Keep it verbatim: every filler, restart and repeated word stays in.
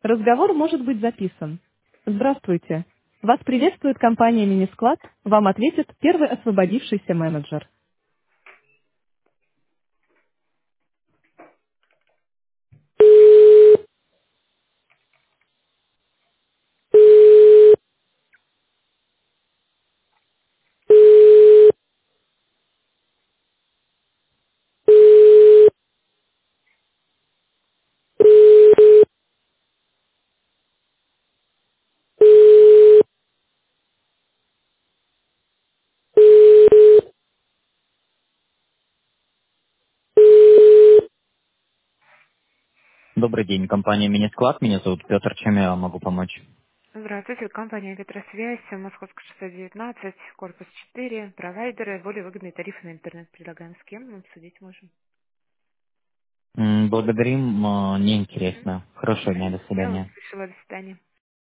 Разговор может быть записан. Здравствуйте. Вас приветствует компания Минисклад. Вам ответит первый освободившийся менеджер. Добрый день, компания Минисклад. Меня зовут Петр. Чем я могу помочь? Здравствуйте, компания «Электросвязь», Московская шоссе девятнадцать, корпус четыре, провайдеры, более выгодные тарифы на интернет предлагаем. С кем мы обсудить можем? М, Благодарим, э, Мгм. неинтересно. Хорошего дня, до Я вас свидания. услышала, до свидания.